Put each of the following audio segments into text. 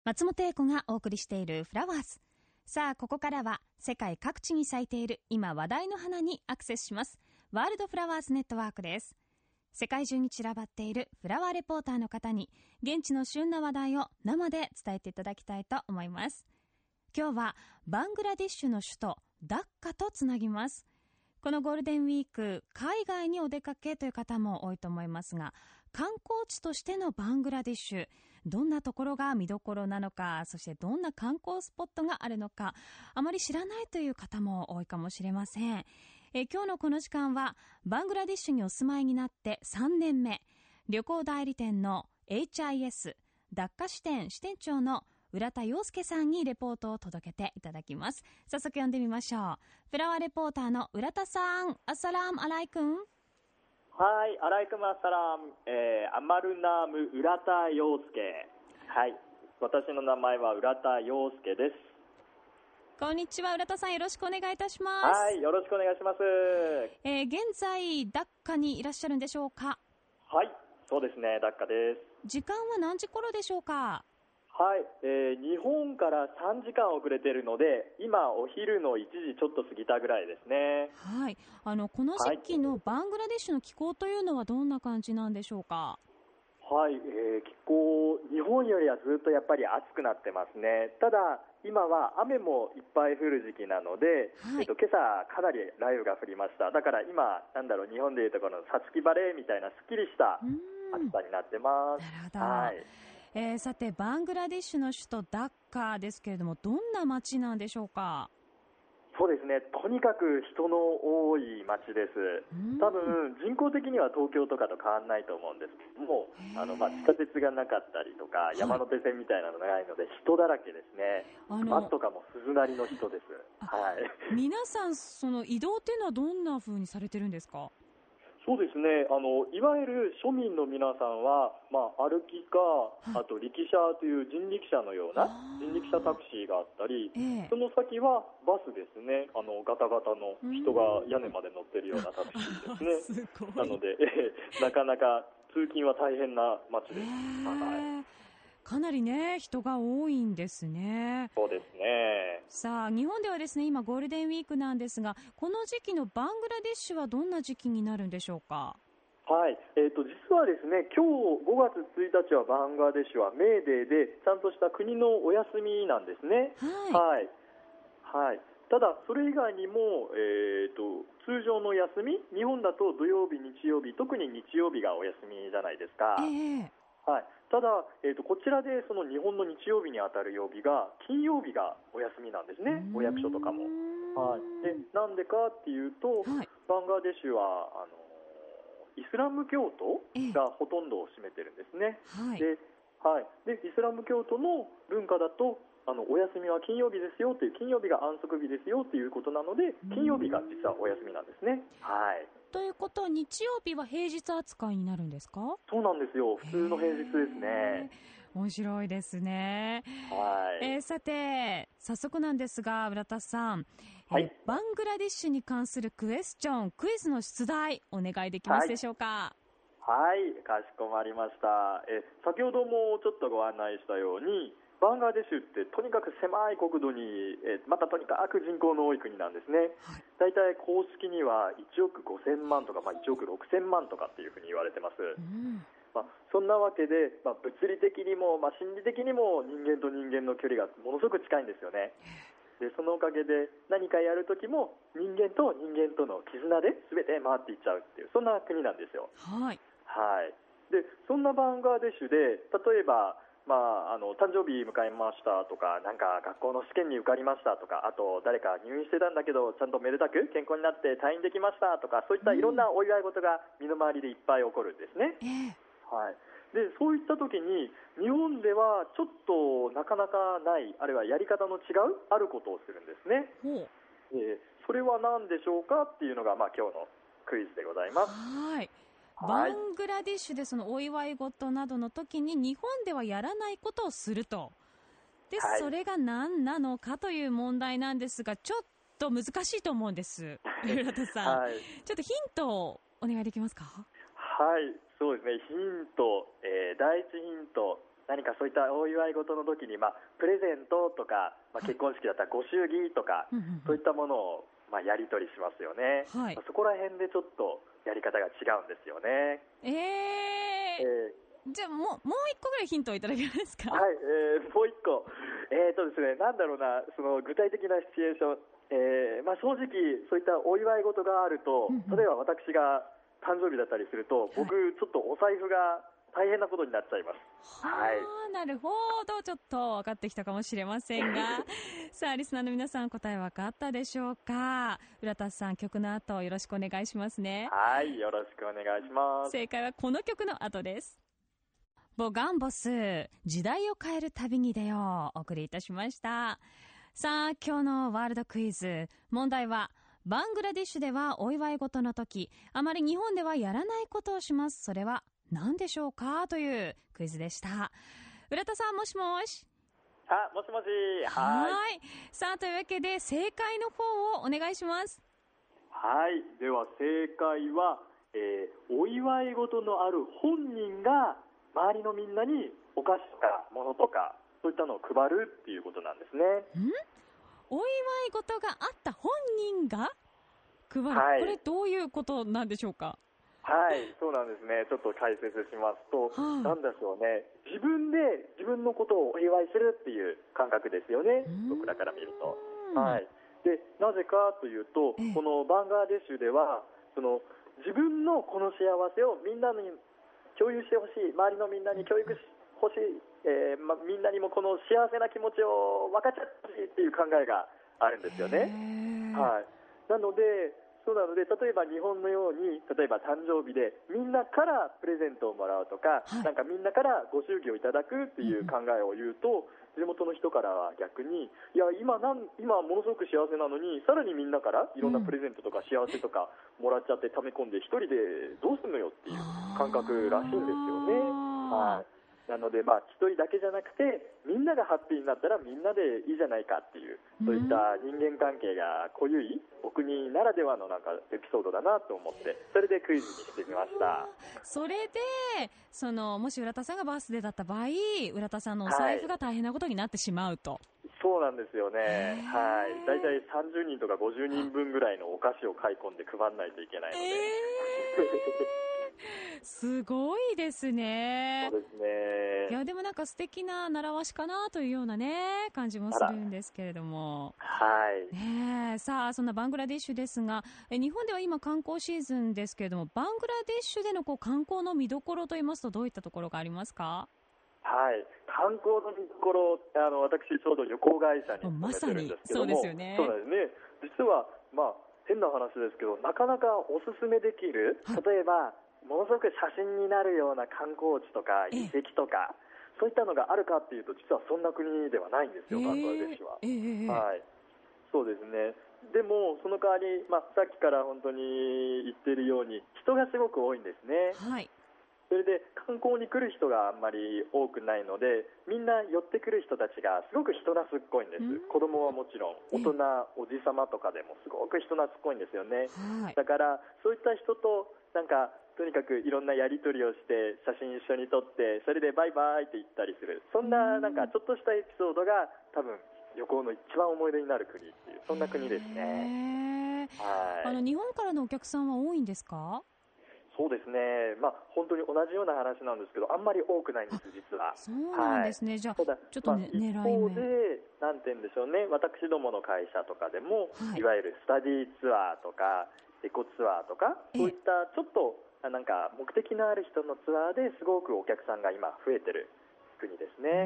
松本英子がお送りしているフラワーズ。さあ、ここからは世界各地に咲いている今話題の花にアクセスします。ワールドフラワーズネットワークです。世界中に散らばっているフラワーレポーターの方に現地の旬な話題を生で伝えていただきたいと思います。今日はバングラディッシュの首都ダッカとつなぎます。このゴールデンウィーク、海外にお出かけという方も多いと思いますが、観光地としてのバングラディッシュ、どんなところが見どころなのか、そしてどんな観光スポットがあるのか、あまり知らないという方も多いかもしれません。今日のこの時間はバングラディッシュにお住まいになって3年目、旅行代理店の HIS ダッカ支店支店長の浦田陽介さんにレポートを届けていただきます。早速読んでみましょう。フラワーレポーターの浦田さん、アッサラームアライクン。 はい、アライクムアッサラーム、アマルナーム浦田陽介。はい、私の名前は浦田陽介です。 こんにちは、浦田さん、よろしくお願いいたします。 はい、よろしくお願いします。 現在ダッカにいらっしゃるんでしょうか？ はい、そうですね、ダッカです。 時間は何時頃でしょうか？ はい、日本から3時間遅れているので、今お昼の1時ちょっと過ぎたぐらいですね。 はい、この時期のバングラディッシュの気候というのはどんな感じなんでしょうか？ はい、気候、日本よりはずっとやっぱり暑くなってますね。ただ今は雨もいっぱい降る時期なので、 はい、 今朝かなり雷雨が降りました。だから今日本でいうところのさつき晴れみたいなすっきりした暑さになってます。 なるほど。はい、さてバングラディッシュの首都ダッカですけれども、どんな街なんでしょうか？ そうですね、とにかく人の多い街です。多分人口的には東京とかと変わらないと思うんですけども、地下鉄がなかったりとか、はい、山手線みたいなのがないので人だらけですね。バスとかも鈴なりの人です。はい、 皆さんその移動っていうのはどんな風にされてるんですか？ そうですね、いわゆる庶民の皆さんは、歩きか、あと力車という人力車のような人力車タクシーがあったり、その先はバスですね。ガタガタの人が屋根まで乗ってるようなタクシーですね。 すごい。 なので、なかなか通勤は大変な街です。 かなりね、人が多いんですね。 そうですね。 さあ、日本ではですね、今ゴールデンウィークなんですが、この時期のバングラディッシュはどんな時期になるんでしょうか？ はい、実はですね、今日5月1日はバングラデシュはメーデーでちゃんとした国のお休みなんですね。はい、はい、ただそれ以外にも、通常の休み、日本だと土曜日、日曜日、特に日曜日がお休みじゃないですか。はい、ただ、こちらでその日本の日曜日にあたる曜日が金曜日がお休みなんですね。お役所とかも。はい、でなんでかっていうと、バングラデシュはイスラム教徒がほとんどを占めてるんですね。でイスラム教徒の文化だとお休みは金曜日ですよという、金曜日が安息日ですよということなので、金曜日が実はお休みなんですね。はい、 ということは日曜日は平日扱いになるんですか？ そうなんですよ、普通の平日ですね。 面白いですね。 はい、 さて早速なんですが、浦田さん、バングラディッシュに関するクエスチョン、クイズの出題お願いできますでしょうか？ はい、かしこまりました。先ほどもちょっとご案内したように、バングラデシュってとにかく狭い国土に、またとにかく人口の多い国なんですね。だいたい公式には1億5000万とか、1億6000万とかっていうふうに言われてます。そんなわけで、物理的にも、心理的にも人間と人間の距離がものすごく近いんですよね。でそのおかげで何かやるときも人間と人間との絆で全て回っていっちゃうっていう、そんな国なんですよ。でそんなバングラデシュで、例えば誕生日迎えましたとか、なんか学校の試験に受かりましたとか、あと誰か入院してたんだけどちゃんとめでたく健康になって退院できましたとか、そういったいろんなお祝い事が身の回りでいっぱい起こるんですね。でそういった時に日本ではちょっとなかなかない、あるいはやり方の違うあることをするんですね。それは何でしょうかっていうのが、今日のクイズでございます。 バングラディッシュでそのお祝い事などの時に日本ではやらないことをすると。で、それが何なのかという問題なんですが、ちょっと難しいと思うんです。浦田さん、ちょっとヒントをお願いできますか？ はい、そうですね。ヒント、第一ヒント、 何かそういったお祝い事の時に、プレゼントとか、結婚式だったらご祝儀とか、そういったものを、やり取りしますよね、 はい。 そこら辺でちょっとやり方が違うんですよね。 じゃあもう一個ぐらいヒントをいただけますか？ はい、もう一個、ですね、なんだろうな、その具体的なシチュエーション、正直、そういったお祝い事があると、例えば私が誕生日だったりすると、僕、ちょっとお財布が大変なことになっちゃいます。はい。 なるほど、ちょっと分かってきたかもしれませんがさあ、リスナーの皆さん、答え分かったでしょうか？浦田さん、曲の後よろしくお願いしますね。 はい、よろしくお願いします。 正解はこの曲の後です。ボガンボス、時代を変える旅に出よう、お送りいたしました。さあ、今日のワールドクイズ、問題はバングラディッシュではお祝い事の時、あまり日本ではやらないことをします。それは何でしょうか？というクイズでした。浦田さん、もしもし。 もしもし。 はい。さあ、というわけで正解の方をお願いします。 はい、では正解は、お祝い事のある本人が周りのみんなにお菓子とか物とかそういったのを配るっていうことなんですね。 お祝い事があった本人が配る、 はい、 これどういうことなんでしょうか？ はい、そうなんですね。ちょっと解説しますと、なんでしょうね、自分で自分のことをお祝いするっていう感覚ですよね、僕らから見ると。はい、でなぜかというと、このバングラデシュではその自分のこの幸せをみんなに共有してほしい、周りのみんなに教育してほしい、みんなにもこの幸せな気持ちを分かっちゃってほしいっていう考えがあるんですよね。はい、なので例えば日本のように、例えば誕生日でみんなからプレゼントをもらうとか、なんかみんなからご祝儀をいただくっていう考えを言うと、地元の人からは逆に、いや今ものすごく幸せなのに、さらにみんなからいろんなプレゼントとか幸せとかもらっちゃって溜め込んで一人でどうすんのよっていう感覚らしいんですよね。はい、なので一人だけじゃなくてみんながハッピーになったらみんなでいいじゃないかっていう、そういった人間関係が濃ゆいお国ならではのなんかエピソードだなと思って、それでクイズにしてみました。 それでもし浦田さんがバースデーだった場合、浦田さんのお財布が大変なことになってしまうと。 そうなんですよね。はい、だいたい30人とか50人分ぐらいのお菓子を買い込んで配らないといけないので、 すごいですね。 そうですね。 いや、でもなんか素敵な習わしかなというようなね感じもするんですけれども、さあ、そんなバングラディッシュですが、日本では今観光シーズンですけれども、バングラディッシュでの観光の見どころといいますと、どういったところがありますか？ はい、観光の見どころ、私ちょうど旅行会社に勤めてるんですけども、 そうですよね。 そうなんですね。実は変な話ですけど、なかなかおすすめできる、例えばものすごく写真になるような観光地とか遺跡とか、そういったのがあるかっていうと、実はそんな国ではないんですよ、バングラデシュは。はい、そうですね。でもその代わり、さっきから本当に言っているように人がすごく多いんですね。それで観光に来る人があんまり多くないので、みんな寄ってくる人たちがすごく人懐っこいんです。子供はもちろん、大人、おじさまとかでもすごく人懐っこいんですよね。だからそういった人ととにかくいろんなやり取りをして写真一緒に撮って、それでバイバイって言ったりする、そんなちょっとしたエピソードが多分旅行の一番思い出になる国っていう、そんな国ですね。 日本からのお客さんは多いんですか？ そうですね、本当に同じような話なんですけど、あんまり多くないんです、実は。 そうなんですね。じゃあちょっと狙い目。 一方で、なんて言うんでしょうね、私どもの会社とかでも、いわゆるスタディツアーとかエコツアーとか、そういったちょっと目的のある人のツアーですごくお客さんが今増えてる国ですね。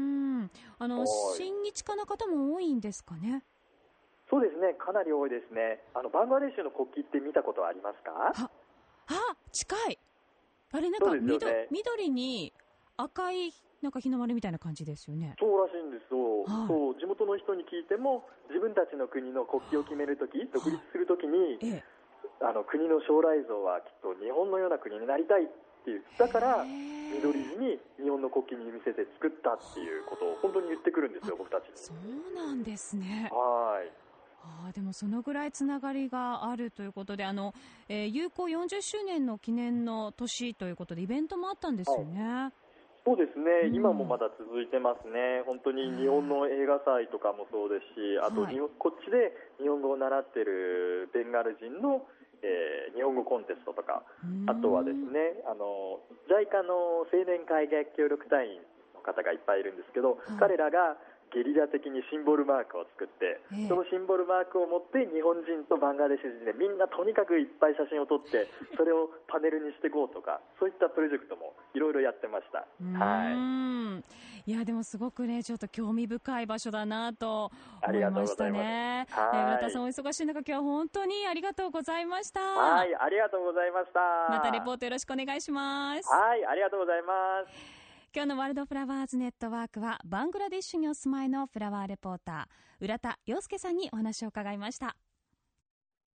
親日家の方も多いんですかね？ そうですね、かなり多いですね。バングラデシュの国旗って見たことありますか？ 近い。あれ緑に赤い日の丸みたいな感じですよね。 そうらしいんですよ。そう、地元の人に聞いても、自分たちの国の国旗を決めるとき、独立するときに、国の将来像はきっと日本のような国になりたいっていう、だから緑に日本の国旗に見せて作ったっていうことを本当に言ってくるんですよ、僕たちに。 そうなんですね。 はいでもそのぐらいつながりがあるということで、友好40周年の記念の年ということでイベントもあったんですよね。 そそうですね、今もまだ続いてますね。本当に日本の映画祭とかもそうですし、あとこっちで日本語を習っているベンガル人の、日本語コンテストとか、あとはですね、JICA の青年海外協力隊員の方がいっぱいいるんですけど、彼らがゲリラ的にシンボルマークを作って、そのシンボルマークを持って日本人とバングラデシュ人でみんなとにかくいっぱい写真を撮ってそれをパネルにしていこうとか、そういったプロジェクトもいろいろやってました。 いやでもすごくねちょっと興味深い場所だなと思いましたね。村田さんお忙しい中今日は本当にありがとうございました。 はい、ありがとうございました。 またレポートよろしくお願いします。 はい、ありがとうございます。 今日のワールドフラワーズネットワークはバングラデシュにお住まいのフラワーレポーター浦田陽介さんにお話を伺いました。